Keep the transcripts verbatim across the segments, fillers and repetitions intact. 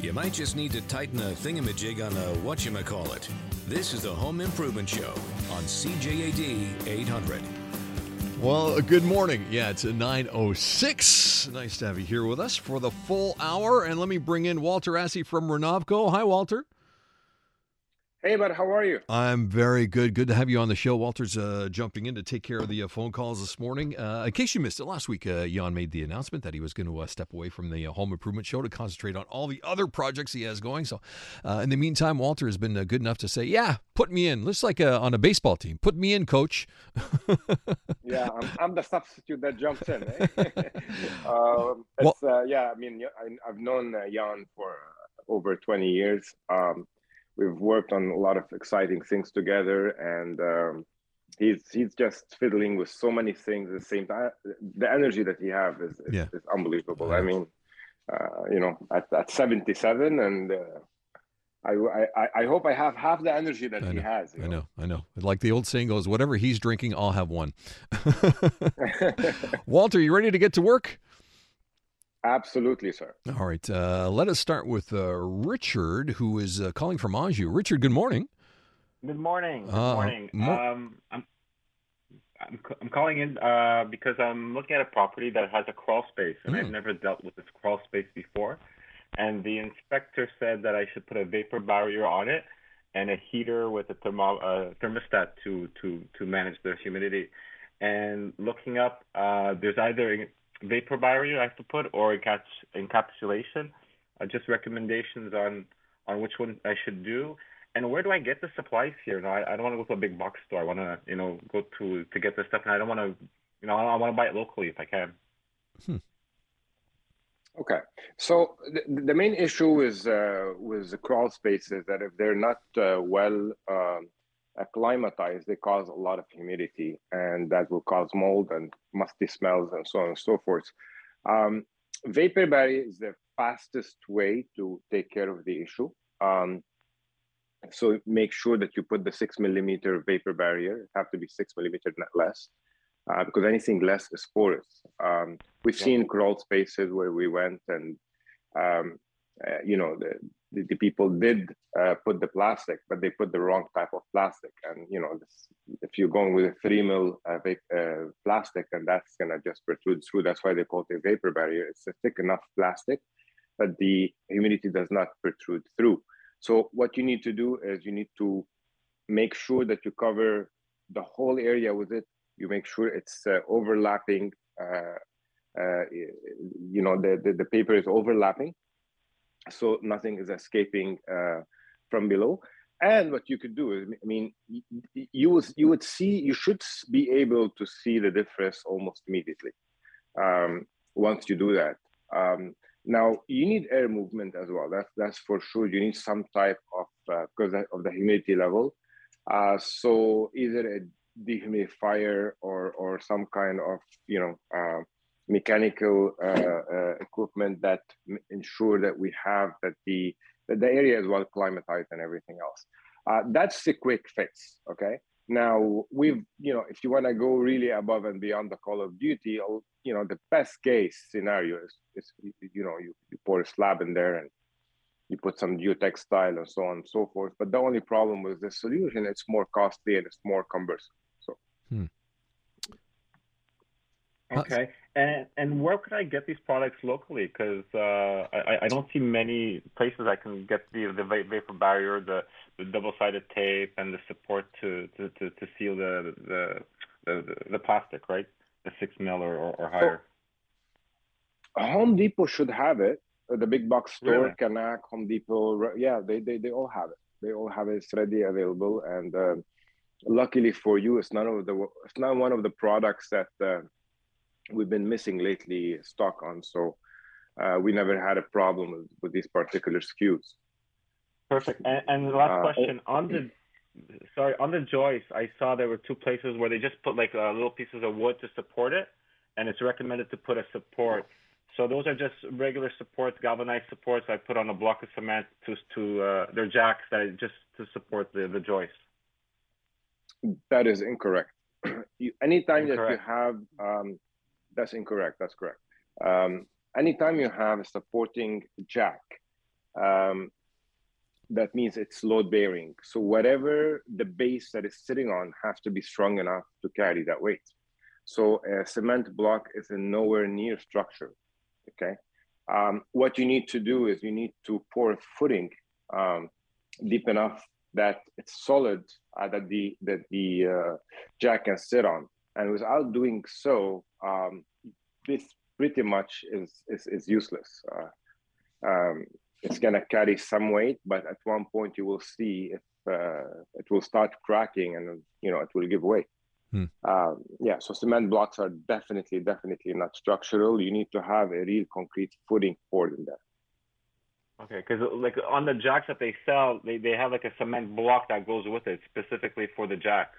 You might just need to tighten a thingamajig on a whatchamacallit. This is the Home Improvement Show on C J A D eight hundred. Well, good morning. Yeah, it's a nine oh six. Nice to have you here with us for the full hour. And let me bring in Walter Assey from Renovco. Hi, Walter. Hey, bud, how are you? I'm very good. Good to have you on the show. Walter's uh, jumping in to take care of the uh, phone calls this morning. Uh, in case you missed it, last week, uh, Jan made the announcement that he was going to uh, step away from the uh, Home Improvement Show to concentrate on all the other projects he has going. So uh, in the meantime, Walter has been uh, good enough to say, yeah, put me in. Looks like uh, on a baseball team. Put me in, coach. Yeah, I'm, I'm the substitute that jumps in. Eh? um, it's, well, uh, yeah, I mean, I, I've known uh, Jan for uh, over twenty years. Um, We've worked on a lot of exciting things together, and um, he's he's just fiddling with so many things at the same time. The energy that he has is, is, yeah. is unbelievable. I, I mean, uh, you know, at, at seventy-seven, and uh, I, I I hope I have half the energy that I he know, has. I know? know, I know. Like the old saying goes, whatever he's drinking, I'll have one. Walter, you ready to get to work? Absolutely, sir. All right. Uh, let us start with uh, Richard, who is uh, calling from Anjou. Richard, good morning. Good morning. Good uh, morning. Mo- um, I'm, I'm I'm calling in uh, because I'm looking at a property that has a crawl space, and mm. I've never dealt with this crawl space before. And the inspector said that I should put a vapor barrier on it and a heater with a thermo- uh, thermostat to to to manage the humidity. And looking up, uh, there's either vapor barrier I have to put or encapsulation. Uh, just recommendations on on which one I should do, and where do I get the supplies here? No, I, I don't want to go to a big box store. I want to you know go to to get this stuff, and I don't want to you know I want to buy it locally if I can. Hmm. Okay, so the, the main issue is uh, with the crawl spaces that if they're not uh, well um, acclimatized, they cause a lot of humidity, and that will cause mold and musty smells and so on and so forth. Um, vapor barrier is the fastest way to take care of the issue. Um, so make sure that you put the six millimeter vapor barrier. It have to be six millimeter, not less, uh, because anything less is porous. Um, we've yeah. seen crawl spaces where we went and um, uh, you know the The, the people did uh, put the plastic, but they put the wrong type of plastic. And, you know, this, if you're going with a three mil uh, uh, plastic, then that's going to just protrude through. That's why they call it a vapor barrier. It's a thick enough plastic that the humidity does not protrude through. So what you need to do is you need to make sure that you cover the whole area with it. You make sure it's uh, overlapping, uh, uh, you know, the, the, the paper is overlapping, so nothing is escaping uh, from below. And what you could do is, I mean, you would you would see, you should be able to see the difference almost immediately um, once you do that. Um, now you need air movement as well. That's that's for sure. You need some type of uh, because of the humidity level. Uh, so either a dehumidifier or or some kind of you know. Uh, mechanical uh, uh, equipment that m- ensure that we have that the that the area is well climatized and everything else. Uh, that's the quick fix. Okay. Now we've you know if you want to go really above and beyond the Call of Duty, you know the best case scenario is, is you know you, you pour a slab in there and you put some geotextile and so on and so forth. But the only problem with this solution, it's more costly and it's more cumbersome. So. Hmm. Okay, and and where could I get these products locally? Because uh, I I don't see many places I can get the the vapor barrier, the, the double-sided tape, and the support to to, to, to seal the the, the the plastic, right? The six mil or, or, or higher. So, Home Depot should have it. The big box store, really? Canac, Home Depot, yeah, they, they they all have it. They all have it. It's ready, available, and uh, luckily for you, it's none of the it's not one of the products that. Uh, we've been missing lately stock on, so uh, we never had a problem with, with these particular S K Us. Perfect. And, and the last uh, question on the sorry on the joist, I saw there were two places where they just put like uh, little pieces of wood to support it, and it's recommended to put a support. So those are just regular supports, galvanized supports. I put on a block of cement to to uh, they're jacks that are just to support the the joist. That is incorrect. you, anytime incorrect. that you have um, That's incorrect. That's correct. Um, anytime you have a supporting jack, um, that means it's load bearing. So whatever the base that is sitting on has to be strong enough to carry that weight. So a cement block is a nowhere near structure, okay? Um, what you need to do is you need to pour a footing um, deep enough that it's solid, uh, that the, that the uh, jack can sit on. And without doing so, um, this pretty much is, is, is useless. Uh, um, it's gonna carry some weight, but at one point you will see if uh, it will start cracking and, you know, it will give way. Hmm. Um, yeah, so cement blocks are definitely, definitely not structural. You need to have a real concrete footing poured in there. Okay, because like on the jacks that they sell, they, they have like a cement block that goes with it specifically for the jacks.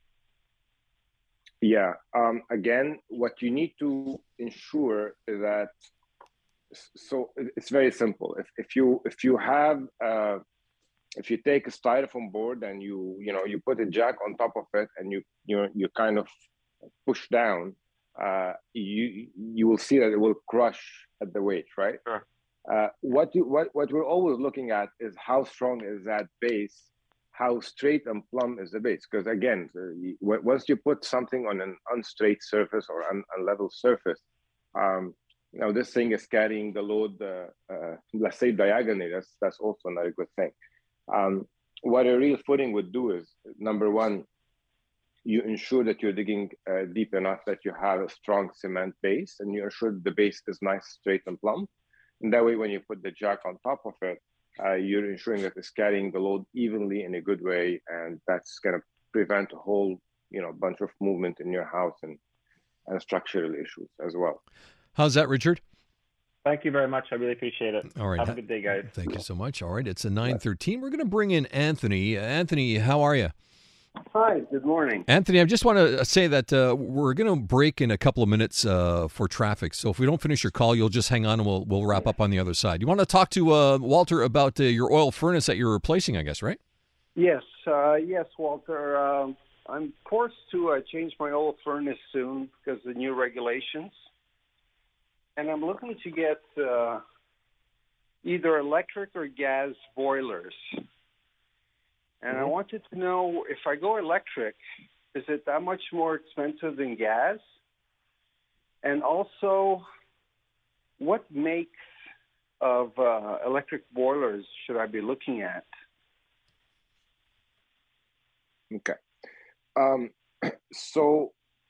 Yeah, um, again, what you need to ensure is that, so it's very simple. If, if you if you have uh, if you take a styrofoam board and you you know you put a jack on top of it and you you you kind of push down, uh, you you will see that it will crush at the weight, right? Sure. Uh, what you what what we're always looking at is how strong is that base, how straight and plumb is the base. Because again, you, once you put something on an unstraight surface or un, unlevel surface, um, you know this thing is carrying the load. Uh, uh, let's say diagonally. That's that's also not a good thing. Um, what a real footing would do is, number one, you ensure that you're digging uh, deep enough that you have a strong cement base, and you ensure the base is nice, straight, and plumb. And that way, when you put the jack on top of it, uh, you're ensuring that it's carrying the load evenly in a good way, and that's going to prevent a whole, you know, bunch of movement in your house and, and structural issues as well. How's that, Richard? Thank you very much. I really appreciate it. All right. Have a good day, guys. Thank you so much. All right. It's a nine thirteen. We're going to bring in Anthony. Anthony, how are you? Hi. Good morning. Anthony, I just want to say that uh, we're going to break in a couple of minutes uh, for traffic. So if we don't finish your call, you'll just hang on and we'll, we'll wrap up on the other side. You want to talk to uh, Walter about uh, your oil furnace that you're replacing, I guess, right? Yes. Uh, yes, Walter. Um, I'm forced to uh, change my oil furnace soon because of the new regulations. And I'm looking to get uh, either electric or gas boilers. And I wanted to know, if I go electric, is it that much more expensive than gas? And also, what makes of uh, electric boilers should I be looking at? Okay. Um, so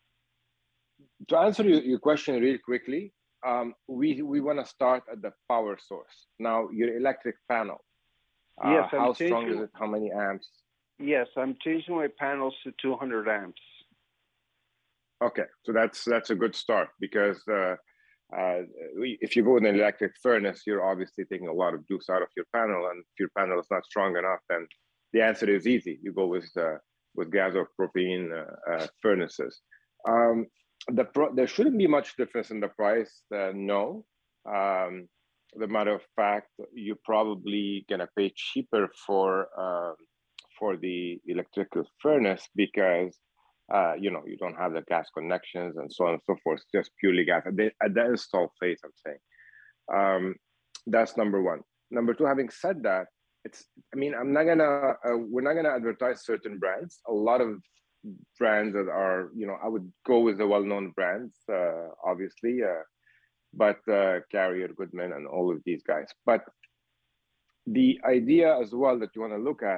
to answer your, your question really quickly, Um, we we want to start at the power source. Now, your electric panel. Uh, yes, I'm how changing, strong is it? How many amps? Yes, I'm changing my panels to two hundred amps. Okay, so that's that's a good start because uh, uh, if you go in an electric furnace, you're obviously taking a lot of juice out of your panel, and if your panel is not strong enough, then the answer is easy. You go with uh, with gas or propane uh, uh, furnaces. Um, The pro- there shouldn't be much difference in the price. Uh, no, um, the matter of fact, you're probably gonna pay cheaper for uh, for the electrical furnace because uh, you know you don't have the gas connections and so on and so forth. It's just purely gas at the, at the install phase. I'm saying um, that's number one. Number two, having said that, it's I mean I'm not gonna uh, we're not gonna advertise certain brands. A lot of brands that are, you know, I would go with the well-known brands, uh, obviously, uh, but uh, Carrier, Goodman, and all of these guys. But the idea as well that you want to look at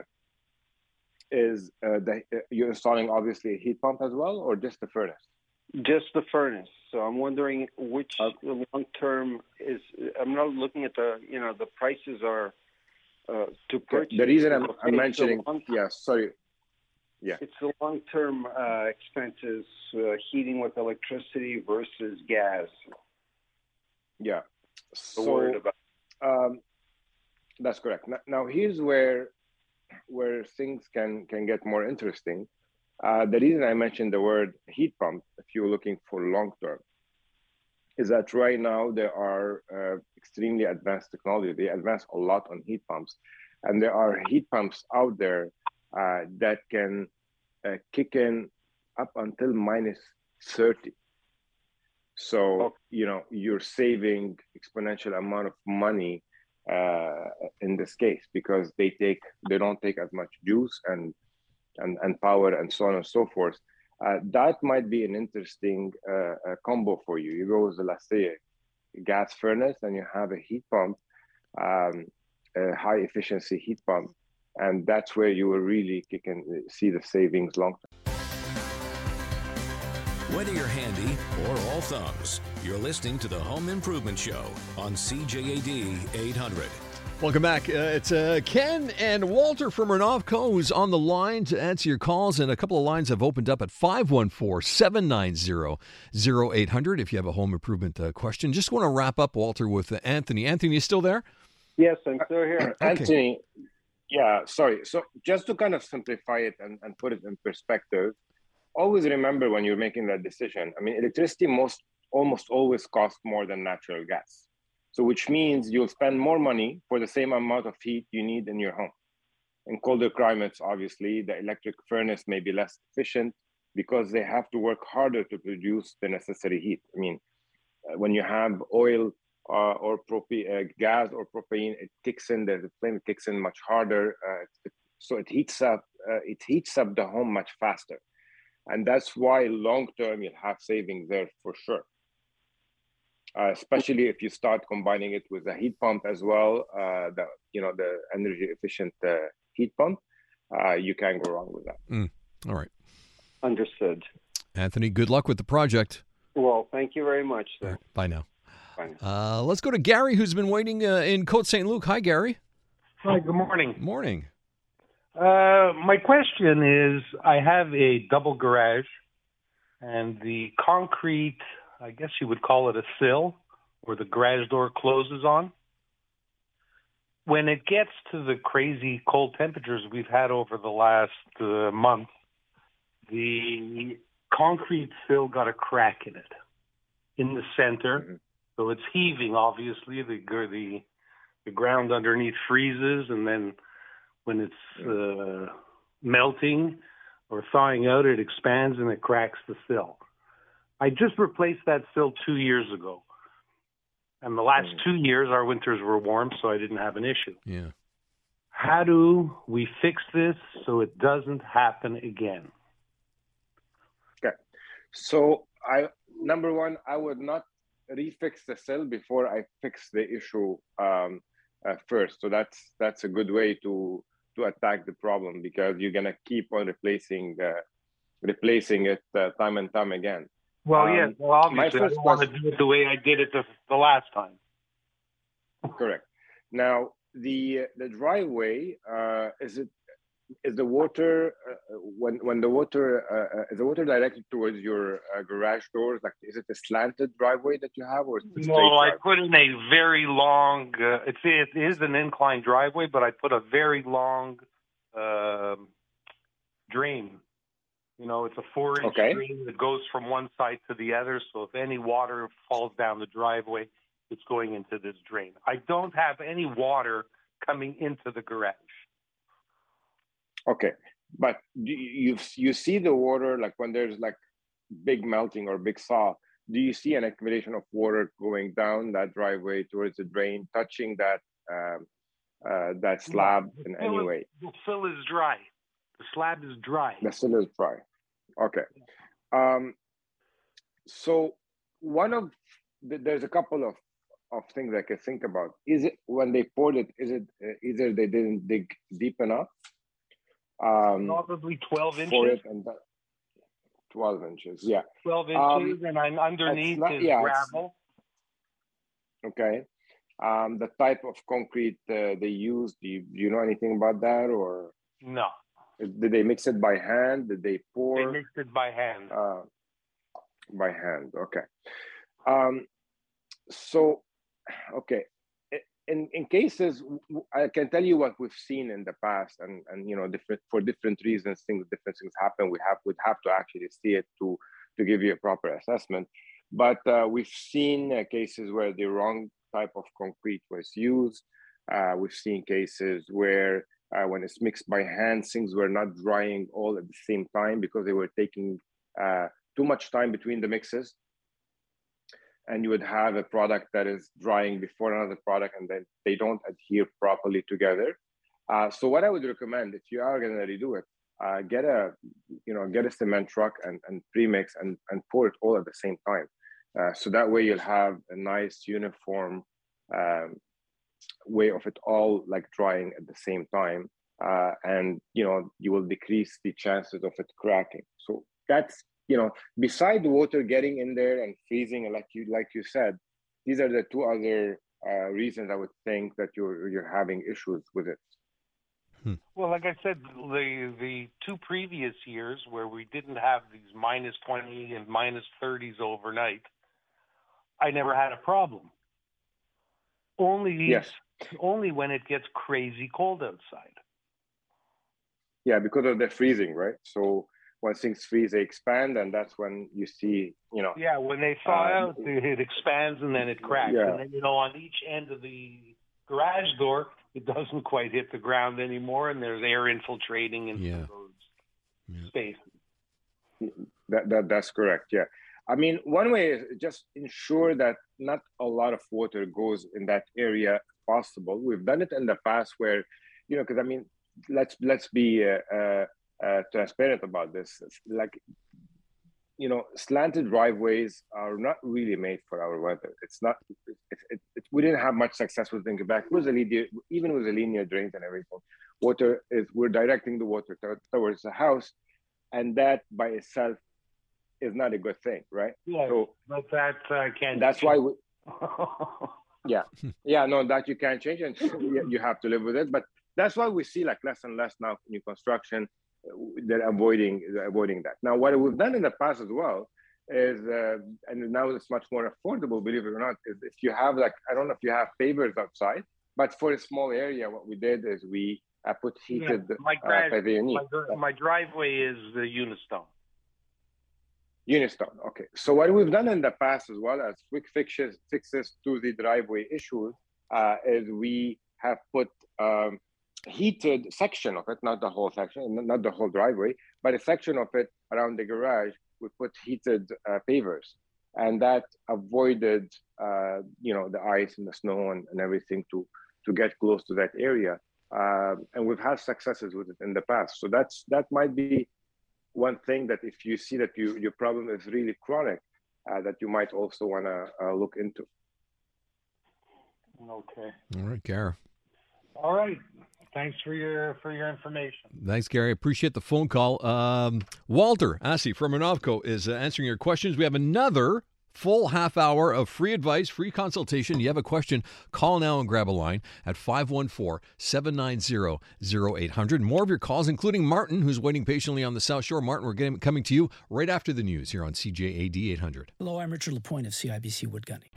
is uh, that you're installing obviously a heat pump as well, or just the furnace? Just the furnace. So I'm wondering which uh, long-term is. I'm not looking at the, you know, the prices are uh, to purchase. The reason I'm, I'm mentioning, yeah, sorry. Yeah, it's the long-term uh, expenses, uh, heating with electricity versus gas. Yeah, so worried about. Um, that's correct. Now, now here's where where things can can get more interesting. Uh, the reason I mentioned the word heat pump, if you're looking for long-term, is that right now there are uh, extremely advanced technology. They advance a lot on heat pumps, and there are heat pumps out there Uh, that can uh, kick in up until minus thirty. So, oh. you know, you're saving exponential amount of money uh, in this case, because they take they don't take as much juice and and, and power and so on and so forth. Uh, that might be an interesting uh, uh, combo for you. You go with, let's say, a gas furnace, and you have a heat pump, um, a high efficiency heat pump, and that's where you will really you can see the savings long term. Whether you're handy or all thumbs, you're listening to the Home Improvement Show on C J A D eight hundred. Welcome back. Uh, it's uh, Ken and Walter from Renovco who's on the line to answer your calls, and a couple of lines have opened up at five one four, seven nine zero, zero eight hundred if you have a home improvement uh, question. Just want to wrap up, Walter, with uh, Anthony. Anthony, you still there? Yes, I'm still here. Anthony, yeah, sorry. So just to kind of simplify it and, and put it in perspective, always remember when you're making that decision, I mean, electricity most almost always costs more than natural gas. So which means you'll spend more money for the same amount of heat you need in your home. In colder climates, obviously, the electric furnace may be less efficient because they have to work harder to produce the necessary heat. I mean, uh, when you have oil uh, or propane, uh, gas or propane, it kicks in, the flame kicks in much harder. Uh, it, so it heats up, uh, it heats up the home much faster. And that's why long-term you'll have savings there for sure. Uh, especially if you start combining it with a heat pump as well, uh, the you know the energy efficient uh, heat pump, uh, you can't go wrong with that. Mm. All right. Understood. Anthony, good luck with the project. Well, thank you very much, sir. Right. Bye now. Bye now. Uh, let's go to Gary, who's been waiting uh, in Côte Saint Luc. Hi, Gary. Hi, good morning. Morning. Uh, my question is, I have a double garage, and the concrete, I guess you would call it a sill, where the garage door closes on. When it gets to the crazy cold temperatures we've had over the last uh, month, the concrete sill got a crack in it, in the center. Mm-hmm. So it's heaving, obviously. The, the, the ground underneath freezes, and then when it's uh, melting or thawing out, it expands and it cracks the sill. I just replaced that sill two years ago. And the last two years, our winters were warm, so I didn't have an issue. Yeah. How do we fix this so it doesn't happen again? Okay. So, I number one, I would not refix the sill before I fix the issue um, uh, first. So that's that's a good way to to attack the problem, because you're gonna keep on replacing uh, replacing it uh, time and time again. Well, um, yes. Well, obviously, I don't want to do it the way I did it the, the last time. Correct. Now, the the driveway uh, is it is the water uh, when when the water uh, is the water directed towards your uh, garage doors? Like, is it a slanted driveway that you have, or is it a straight No, I driveway? put in a very long. Uh, it's it is an inclined driveway, but I put a very long uh, drain. You know, it's a four-inch Okay. drain that goes from one side to the other. So if any water falls down the driveway, it's going into this drain. I don't have any water coming into the garage. Okay, but do you you you see the water, like when there's like big melting or big thaw? Do you see an accumulation of water going down that driveway towards the drain, touching that um, uh, that slab No, in the any fill is- way? The fill is dry. The slab is dry. The sill is dry. Okay. Um, so one of the, there's a couple of, of things I can think about. Is it when they poured it? Is it uh, either they didn't dig deep enough? Um, Probably twelve for inches. it, and that, twelve inches. Yeah. twelve Um, inches, and I'm underneath not- is yeah, it's- gravel. Okay. Um, the type of concrete uh, they use. Do you, do you know anything about that, or No, did they mix it by hand? Did they they pour? mixed it by hand. Uh, by hand. Okay. Um, so, okay. In in cases, I can tell you what we've seen in the past, and and you know, different for different reasons, things different things happen. We have would have to actually see it to to give you a proper assessment. But uh, we've seen uh, cases where the wrong type of concrete was used. Uh, we've seen cases where uh, when it's mixed by hand, things were not drying all at the same time because they were taking uh, too much time between the mixes. and you would have a product that is drying before another product, and then they don't adhere properly together. Uh, so what I would recommend, if you are going to redo it, uh, get a you know get a cement truck and, and premix and, and pour it all at the same time. Uh, so that way you'll have a nice uniform um, way of it all like drying at the same time, uh, and you know you will decrease the chances of it cracking. So that's you know beside the water getting in there and freezing, and like you like you said, these are the two other uh, reasons I would think that you're you're having issues with it. Well, like I said, the the two previous years where we didn't have these minus twenty and minus thirties overnight, I never had a problem. Only these, yes. only when it gets crazy cold outside. Yeah, because of the freezing, right? So when things freeze, they expand, and that's when you see, you know. Yeah, when they thaw um, out, it expands and then it cracks. Yeah. And then, you know, on each end of the garage door, it doesn't quite hit the ground anymore, and there's air infiltrating into Yeah. those Yeah. spaces. That, that that's correct. Yeah, I mean, one way is just ensure that not a lot of water goes in that area if possible. We've done it in the past where, you know, because I mean, let's let's be uh, uh, uh, transparent about this. Like, you know, slanted driveways are not really made for our weather. It's not. It, it, it, we didn't have much success with in Quebec. With the linear, even with the linear drains and everything, water is we're directing the water to, towards the house, and that by itself is not a good thing, right? Yeah, so but that uh, can't. that's why we, yeah, yeah, no, that you can't change, and you have to live with it. But that's why we see like less and less now new construction. They're avoiding they're avoiding that. Now, what we've done in the past as well is, uh, and now it's much more affordable, believe it or not, is if you have like, I don't know if you have pavers outside, but for a small area, what we did is we uh, put heated yeah, my, uh, grad, pavilion. my, my driveway is the Unistone. Unistone. Okay. So what we've done in the past as well as quick fixes fixes to the driveway issues uh, is we have put um, heated section of it, not the whole section, not the whole driveway, but a section of it around the garage. We put heated uh, pavers, and that avoided uh, you know the ice and the snow and, and everything to to get close to that area. Uh, and we've had successes with it in the past. So that's that might be one thing that if you see that you, your problem is really chronic, uh, that you might also want to uh, look into. Okay. All right, Gary. All right. Thanks for your for your information. Thanks, Gary. Appreciate the phone call. Um, Walter Assi from Renovco is uh, answering your questions. We have another full half hour of free advice, free consultation. You have a question, call now and grab a line at five one four, seven nine zero, zero eight hundred. More of your calls, including Martin, who's waiting patiently on the South Shore. Martin, we're getting, coming to you right after the news here on C J A D eight hundred. Hello, I'm Richard Lapointe of C I B C Wood Gunning.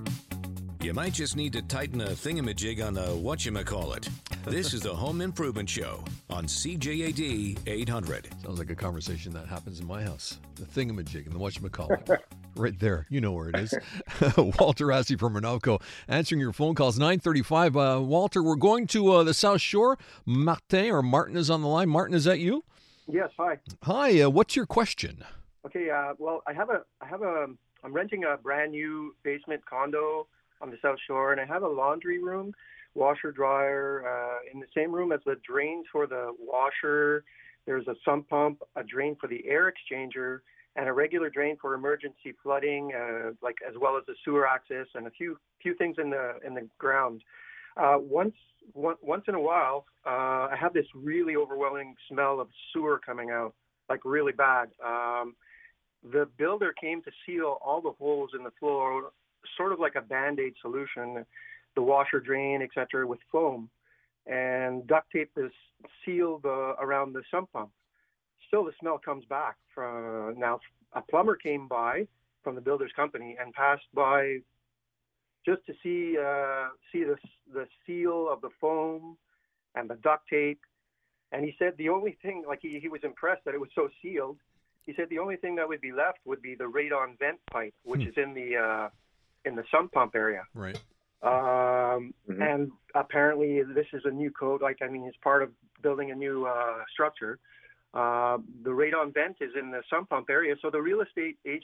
You might just need to tighten a thingamajig on the whatchamacallit. This is the Home Improvement Show on C J A D eight hundred. Sounds like a conversation that happens in my house. The thingamajig and the whatchamacallit. Right there. You know where it is. Walter Assi from Renovco answering your phone calls. nine thirty-five. Uh, Walter, we're going to uh, the South Shore. Martin or Martin is on the line. Martin, is that you? Yes, hi. Hi, uh, what's your question? Okay, uh, well, I have a, I have a, I'm renting a brand new basement condo on the South Shore, and I have a laundry room, washer, dryer, uh, in the same room as the drains for the washer. There's a sump pump, a drain for the air exchanger, and a regular drain for emergency flooding, uh, like as well as the sewer access and a few few things in the in the ground. Uh, once one, once in a while, uh, I have this really overwhelming smell of sewer coming out, like really bad. Um, the builder came to seal all the holes in the floor, sort of like a Band-Aid solution, the washer, drain, et cetera, with foam, and duct tape is sealed uh, around the sump pump. Still, the smell comes back. From, now, a plumber came by from the builder's company and passed by just to see uh, see the the seal of the foam and the duct tape. And he said the only thing, like he, he was impressed that it was so sealed. He said the only thing that would be left would be the radon vent pipe, which hmm. is in the uh, in the sump pump area. Right. Um, mm-hmm. And apparently, this is a new code. Like I mean, it's part of building a new uh, structure. Uh, the radon vent is in the sump pump area, so the real estate agent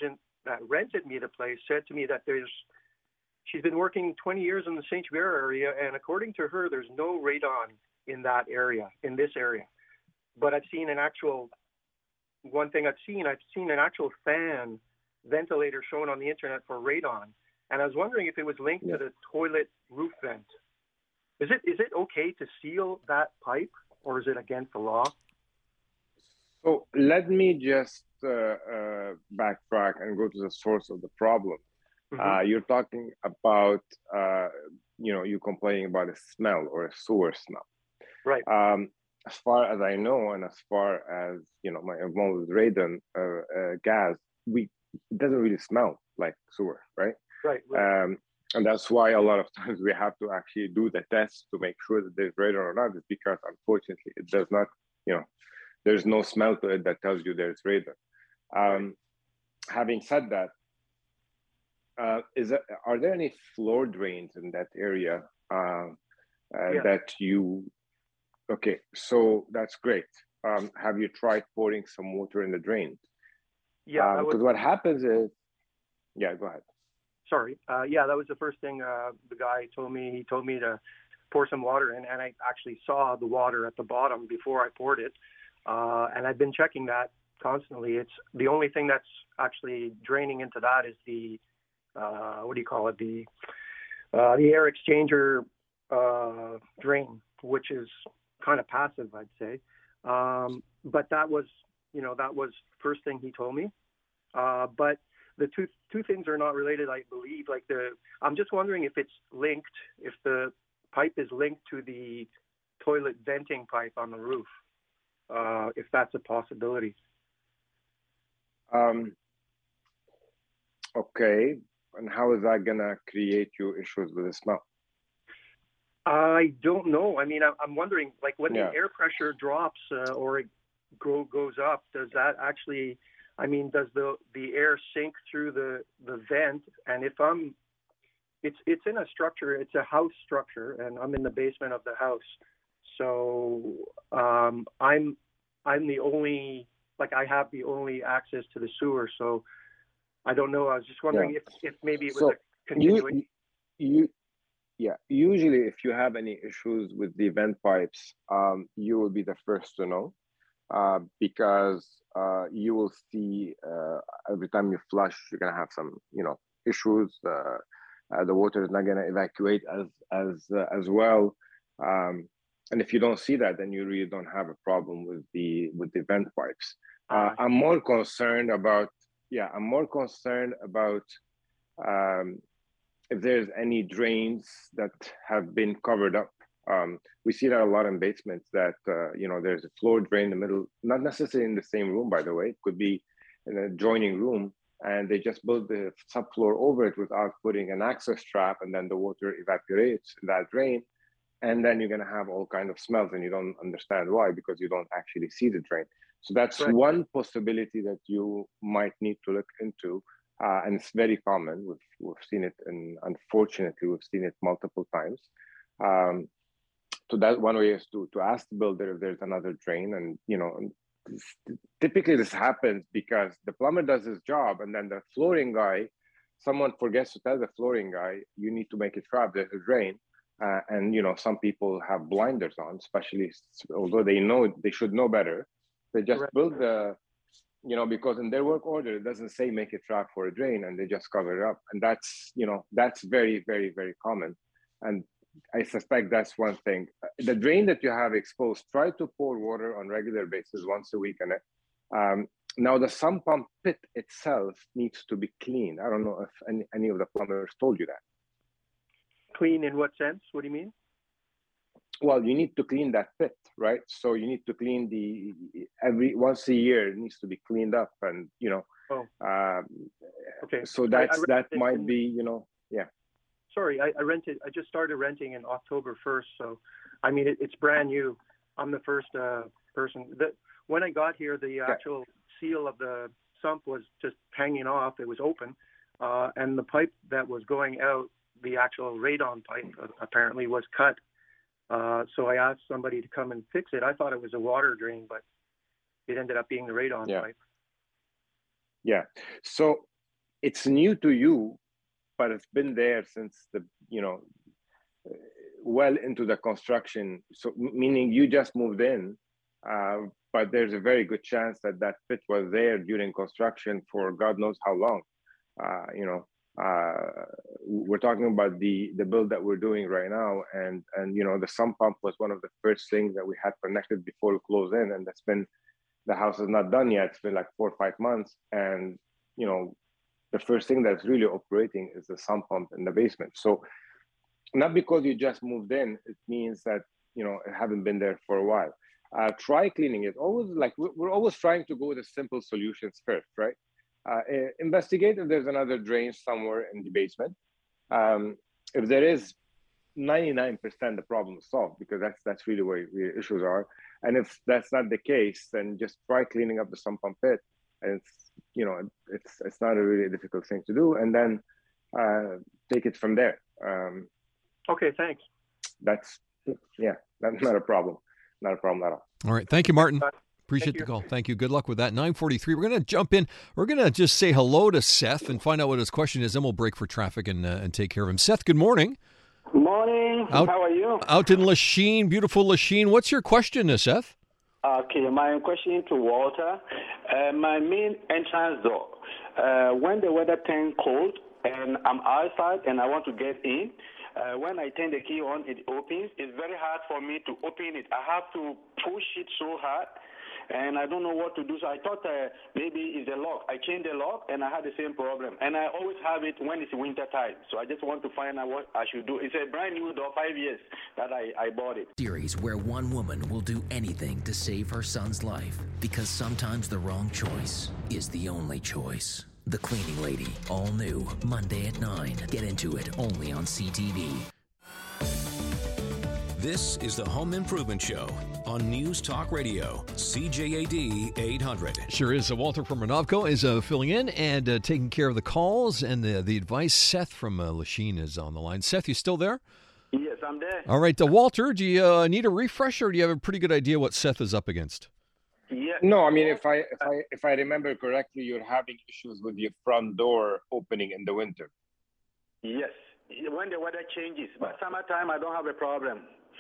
that rented me the place said to me that there's she's been working twenty years in the Saint Hubert area, and according to her, there's no radon in that area, in this area. But I've seen an actual, one thing I've seen, I've seen an actual fan ventilator shown on the internet for radon. And I was wondering if it was linked yeah. to the toilet roof vent. Is it is it okay to seal that pipe, or is it against the law? So let me just uh, uh, backtrack and go to the source of the problem. Mm-hmm. Uh, you're talking about, uh, you know, you complaining about a smell or a sewer smell. Right. Um, as far as I know, and as far as, you know, my involvement with radon uh, uh, gas, we it doesn't really smell like sewer, right? Right. right. Um, and that's why a lot of times we have to actually do the test to make sure that there's radon or not, is because unfortunately it does not, you know, there's no smell to it that tells you there's radon. Um, having said that, uh, is that, are there any floor drains in that area uh, uh, yeah. that you, okay, so that's great. Um, have you tried pouring some water in the drain? Yeah. Because um, what happens is, yeah, go ahead. Sorry. Uh, yeah, that was the first thing uh, the guy told me. He told me to pour some water in, and I actually saw the water at the bottom before I poured it. Uh, and I've been checking that constantly. It's the only thing that's actually draining into that is the, uh, what do you call it? The, uh, the air exchanger uh, drain, which is kind of passive, I'd say. Um, but that was, you know, that was first thing he told me. Uh, but the two two things are not related, I believe. Like the, I'm just wondering if it's linked, if the pipe is linked to the toilet venting pipe on the roof, uh, if that's a possibility. Um, okay, and how is that gonna create you issues with the smell? I don't know. I mean, I'm wondering, like when yeah. the air pressure drops uh, or it go, goes up, does that actually, I mean, does the, the air sink through the, the vent? And if I'm, it's it's in a structure, it's a house structure, and I'm in the basement of the house. So um, I'm I'm the only, like I have the only access to the sewer. So I don't know. I was just wondering yeah. if, if maybe it was so a continuing. You, you, yeah, usually if you have any issues with the vent pipes, um, you will be the first to know. Uh, because uh, you will see uh, every time you flush, you're gonna have some, you know, issues. Uh, uh, the water is not gonna evacuate as as uh, as well. Um, and if you don't see that, then you really don't have a problem with the with the vent pipes. Uh, I'm more concerned about, yeah, I'm more concerned about um, if there's any drains that have been covered up. Um, we see that a lot in basements that, uh, you know, there's a floor drain in the middle, not necessarily in the same room, by the way, it could be in an adjoining room, and they just build the subfloor over it without putting an access trap, and then the water evaporates in that drain. And then you're going to have all kinds of smells, and you don't understand why, because you don't actually see the drain. So that's right. One possibility that you might need to look into. Uh, and it's very common. We've, we've seen it, and unfortunately, we've seen it multiple times. Um, So that one way is to, to ask the builder if there's another drain. And, you know, typically this happens because the plumber does his job, and then the flooring guy, someone forgets to tell the flooring guy, you need to make it trap, there's a drain. Uh, and, you know, some people have blinders on, especially, although they know, they should know better. They just right. build the, you know, because in their work order, it doesn't say make it trap for a drain, and they just cover it up. And that's, you know, that's very, very, very common. And I suspect that's one thing. The drain that you have exposed, try to pour water on regular basis once a week in it. Um, now, the sump pump pit itself needs to be cleaned. I don't know if any, any of the plumbers told you that. Clean in what sense? What do you mean? Well, you need to clean that pit, right? So you need to clean the, every, once a year, it needs to be cleaned up, and, you know, oh. um, okay. So that's, I, I that might in... be, you know, yeah. Sorry, I, I rented. I just started renting in October first, so I mean it, it's brand new. I'm the first uh, person. That when I got here, the okay. actual seal of the sump was just hanging off. It was open, uh, and the pipe that was going out, the actual radon pipe, uh, apparently was cut. Uh, so I asked somebody to come and fix it. I thought it was a water drain, but it ended up being the radon yeah. pipe. Yeah. So. it's new to you, but it's been there since the, you know, well into the construction. So meaning you just moved in, uh, but there's a very good chance that that pit was there during construction for God knows how long. Uh, you know, uh, we're talking about the the build that we're doing right now, and and you know, the sump pump was one of the first things that we had connected before we close in, and that's been, the house is not done yet. It's been like four or five months, and you know, the first thing that's really operating is the sump pump in the basement. So not because you just moved in, it means that, you know, it haven't been there for a while. Uh, try cleaning it. Always, like, we're always trying to go with the simple solutions first, right? Uh, investigate if there's another drain somewhere in the basement. Um, if there is, ninety-nine percent the problem is solved, because that's that's really where the issues are. And if that's not the case, then just try cleaning up the sump pump pit. And it's, you know, it's it's not a really difficult thing to do. And then uh, take it from there. Um, okay, thanks. That's, yeah, that's not a problem. Not a problem at all. All right. Thank you, Martin. Bye. Appreciate Thank the you. call. Thank you. Good luck with that. nine forty-three. We're going to jump in. We're going to just say hello to Seth and find out what his question is. Then we'll break for traffic and uh, and take care of him. Seth, good morning. Morning. Out, How are you? Out in Lachine, beautiful Lachine. What's your question, uh, Seth? Okay, my question to Walter. Uh, my main entrance door. Uh, when the weather turns cold and I'm outside and I want to get in, uh, when I turn the key on, it opens. It's very hard for me to open it. I have to push it so hard, and I don't know what to do. So I thought uh, maybe it's the lock. I changed the lock, and I had the same problem. And I always have it when it's winter time. So I just want to find out what I should do. It's a brand new door, five years that I, I bought it. Series where one woman will do anything to save her son's life, because sometimes the wrong choice is the only choice. The Cleaning Lady, all new, Monday at nine. Get into it only on C T V. This is the Home Improvement Show on News Talk Radio, C J A D eight hundred. Sure is. Uh, Walter from Renovco is uh, filling in and uh, taking care of the calls and the, the advice. Seth from uh, Lachine is on the line. Seth, you still there? Yes, I'm there. All right. Uh, Walter, do you uh, need a refresher, or do you have a pretty good idea what Seth is up against? Yeah. No, I mean, if I if I if I remember correctly, you're having issues with your front door opening in the winter. Yes, when the weather changes. But summertime, I don't have a problem.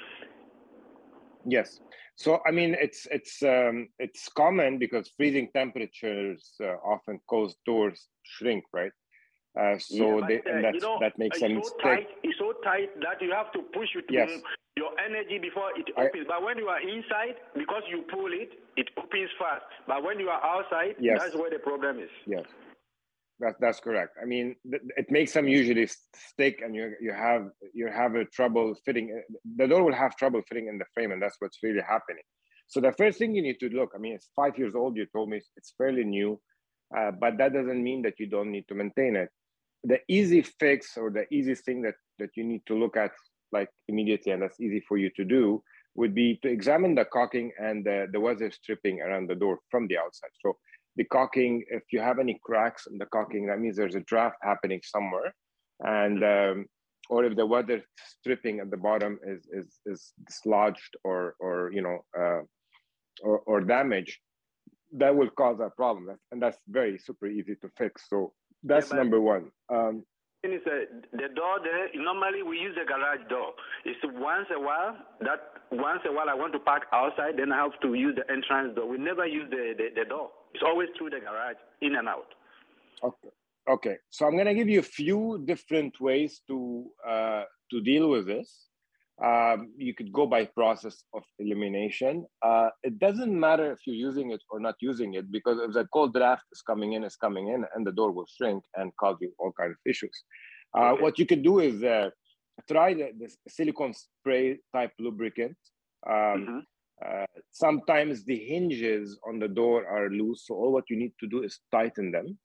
Yes. So I mean, it's it's um, it's common because freezing temperatures uh, often cause doors shrink, right? Uh, so yeah, they, but, uh, and that's, you know, that makes it's sense. So tight, it's so tight that you have to push it Yes. your energy before it I, opens. But when you are inside, because you pull it, it opens fast. But when you are outside, yes. that's where the problem is. Yes. That, that's correct. I mean, th- it makes them usually stick, and you you have you have a trouble fitting. The door will have trouble fitting in the frame, and that's what's really happening. So the first thing you need to look. I mean, it's five years old. You told me it's fairly new, uh, but that doesn't mean that you don't need to maintain it. The easy fix, or the easiest thing that that you need to look at, like immediately, and that's easy for you to do, would be to examine the caulking and the, the weather stripping around the door from the outside. So the caulking, if you have any cracks in the caulking, that means there's a draft happening somewhere. And, um, or if the weather stripping at the bottom is, is, is dislodged or, or, you know, uh, or, or damaged, that will cause a problem. And that's very super easy to fix. So that's yeah, number one. Um, It's a, the door there, normally we use the garage door. It's once a while, that once a while I want to park outside, then I have to use the entrance door. We never use the, the, the door. It's always through the garage, in and out. Okay. Okay. So I'm going to give you a few different ways to uh, to deal with this. Um, you could go by process of elimination. Uh, it doesn't matter if you're using it or not using it, because if the cold draft is coming in, is coming in, and the door will shrink and cause you all kinds of issues. Uh, okay. What you could do is uh, try the, the silicone spray type lubricant. Um, mm-hmm. uh, sometimes the hinges on the door are loose, so all what you need to do is tighten them.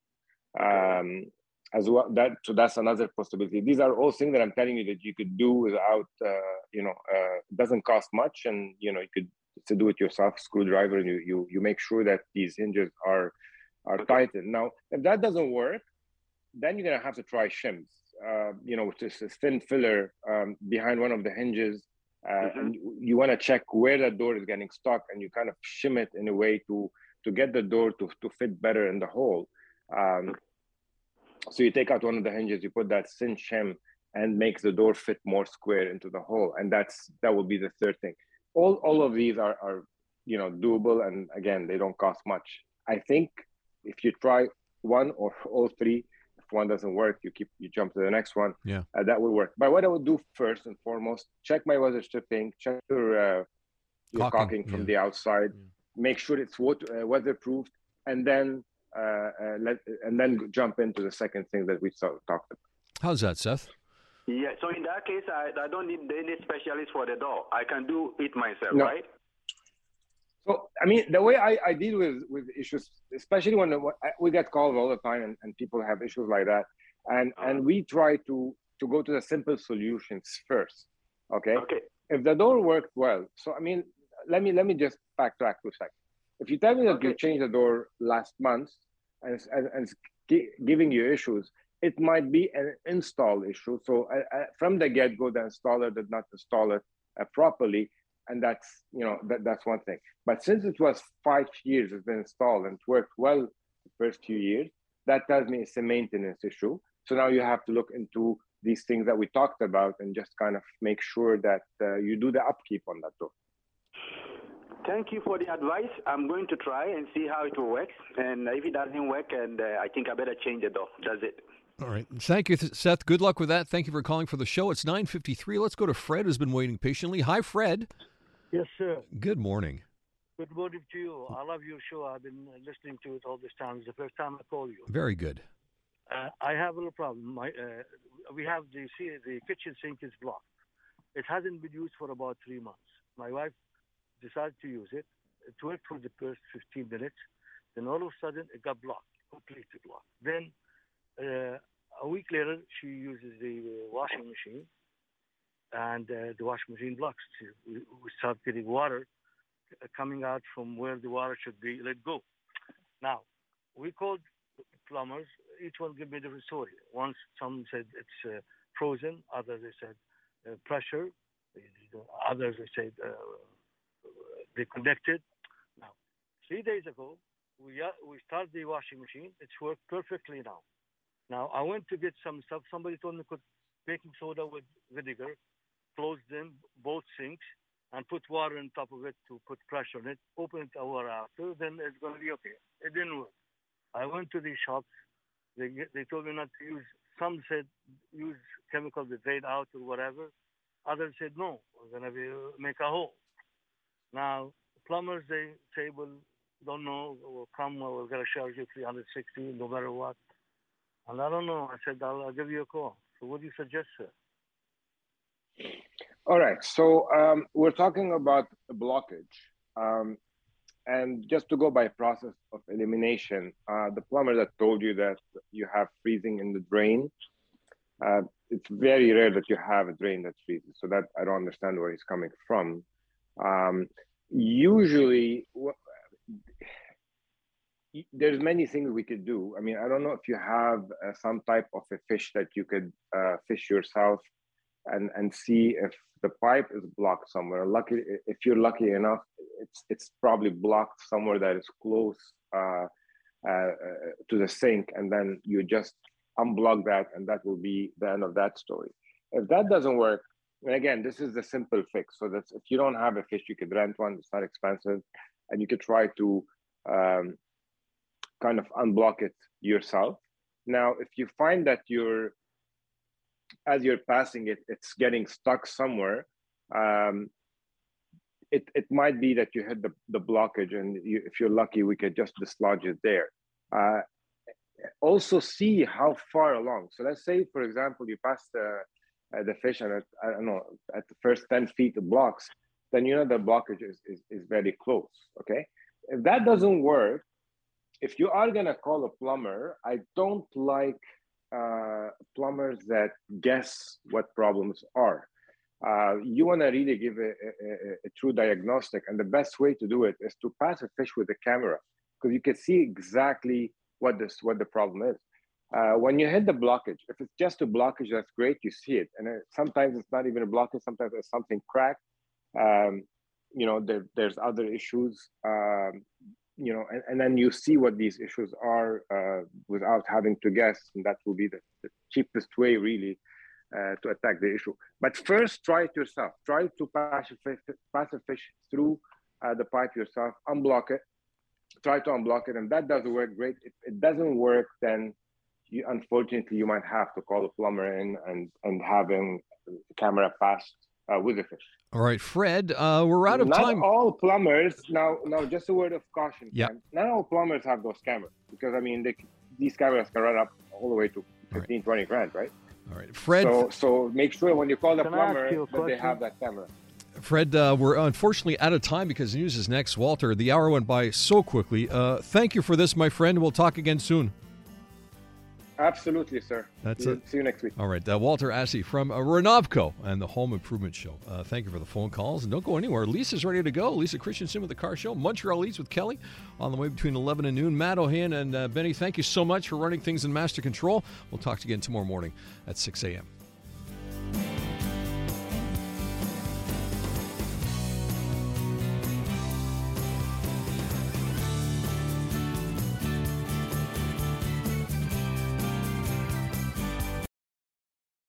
Um, as well, that so that's another possibility. These are all things that I'm telling you that you could do without, uh, you know, uh, it doesn't cost much, and you know you could to do it yourself, screwdriver, and you you you make sure that these hinges are are okay. tightened. Now, if that doesn't work, then you're gonna have to try shims. Uh, you know, which is a thin filler um, behind one of the hinges, uh, mm-hmm. and you, you want to check where that door is getting stuck, and you kind of shim it in a way to to get the door to to fit better in the hole. Um, So you take out one of the hinges, you put that cinch hem, and makes the door fit more square into the hole, and that's that will be the third thing. All all of these are are you know doable, and again, they don't cost much. I think if you try one or all three, if one doesn't work, you keep you jump to the next one. Yeah, uh, that will work. But what I would do first and foremost, check my weather stripping, check your uh, your caulking, caulking from yeah. the outside, yeah. Make sure it's water, uh, weatherproofed, and then uh, uh, let and then jump into the second thing that we talked about. How's that, Seth? Yeah, so in that case, I, I don't need any specialist for the door. I can do it myself, no. right? So, I mean, the way I, I deal with, with issues, especially when the, we get calls all the time and, and people have issues like that, and, uh-huh. and we try to, to go to the simple solutions first, okay? Okay. If the door worked well, so, I mean, let me let me just backtrack for a second. If you tell me that okay. you changed the door last month and it's, and, and it's giving you issues, it might be an install issue. So uh, uh, from the get-go, the installer did not install it uh, properly, and that's you know that, that's one thing. But since it was five years it's been installed and it worked well the first few years, that tells me it's a maintenance issue. So now you have to look into these things that we talked about and just kind of make sure that uh, you do the upkeep on that door. Thank you for the advice. I'm going to try and see how it will work. And if it doesn't work, and uh, I think I better change the door. That's it. All right. Thank you, Seth. Good luck with that. Thank you for calling for the show. It's nine fifty-three. Let's go to Fred, who's been waiting patiently. Hi, Fred. Yes, sir. Good morning. Good morning to you. I love your show. I've been listening to it all this time. It's the first time I call you. Very good. Uh, I have a little problem. My, uh, we have the see, the kitchen sink is blocked. It hasn't been used for about three months. My wife decided to use it. It worked for the first fifteen minutes. Then all of a sudden, it got blocked, completely blocked. Then uh, a week later, she uses the uh, washing machine, and uh, the washing machine blocks. We, we start getting water coming out from where the water should be let go. Now, we called plumbers. Each one gave me a different story. Once some said it's uh, frozen. Others they said uh, pressure. Others they said uh, they connected. Now, three days ago, we uh, we started the washing machine. It's worked perfectly now. Now, I went to get some stuff. Somebody told me to put baking soda with vinegar, close them, both sinks, and put water on top of it to put pressure on it. Open it hour after, then it's going to be okay. It didn't work. I went to the shops. They they told me not to use. Some said use chemicals that drain out or whatever. Others said no, we're going to be, make a hole. Now, plumbers, they say, well, don't know, we'll come, we're going to charge you three hundred sixty dollars no matter what. And I don't know. I said, I'll, I'll give you a call. So what do you suggest, sir? All right. So um, we're talking about a blockage. Um, and just to go by process of elimination, uh, the plumber that told you that you have freezing in the drain, uh, it's very rare that you have a drain that freezes. So that I don't understand where he's coming from. Um, usually, there's many things we could do. I mean, I don't know if you have uh, some type of a fish that you could uh, fish yourself and, and see if the pipe is blocked somewhere. Lucky, if you're lucky enough, it's it's probably blocked somewhere that is close uh, uh, to the sink, and then you just unblock that, and that will be the end of that story. If that doesn't work, and again, this is the simple fix. So that's if you don't have a fish, you could rent one. It's not expensive, and you could try to um, kind of unblock it yourself. Now, if you find that you're, as you're passing it, it's getting stuck somewhere, um, it, it might be that you hit the, the blockage, and you, if you're lucky, we could just dislodge it there. Uh, also see how far along. So let's say, for example, you pass the, uh, the fish and it, I don't know, at the first ten feet of blocks, then you know the blockage is, is, is very close, okay? If that doesn't work, if you are gonna call a plumber, I don't like uh, plumbers that guess what problems are. Uh, you wanna really give a, a, a, a true diagnostic, and the best way to do it is to pass a fish with a camera, because you can see exactly what this what the problem is. Uh, when you hit the blockage, if it's just a blockage, that's great, you see it. And it, sometimes it's not even a blockage, sometimes it's something cracked. Um, you know, there, there's other issues. Um, you know, and, and then you see what these issues are uh, without having to guess, and that will be the, the cheapest way, really, uh, to attack the issue. But first, try it yourself. Try to passive fish, passive fish through uh, the pipe yourself, unblock it, try to unblock it, and that does work great. If it doesn't work, then you, unfortunately, you might have to call a plumber in and, and having the camera passed uh, with the fish. All right, Fred, uh, we're out of Not time. Not all plumbers, now, now, just a word of caution. Yeah. Ken. Not all plumbers have those cameras because, I mean, they, these cameras can run up all the way to fifteen, right. twenty grand, right? All right, Fred. So, so make sure when you call the Can I plumber ask you a that they question? have that camera. Fred, uh, we're unfortunately out of time because news is next. Walter, the hour went by so quickly. Uh, thank you for this, my friend. We'll talk again soon. Absolutely, sir. That's see, it. See you next week. All right, uh, Walter Assey from uh, Renovco and the Home Improvement Show. Uh, thank you for the phone calls. And don't go anywhere. Lisa's ready to go. Lisa Christensen with the Car Show. Montreal Eats with Kelly on the way between eleven and noon. Matt O'Han and uh, Benny, thank you so much for running things in master control. We'll talk to you again tomorrow morning at six a.m.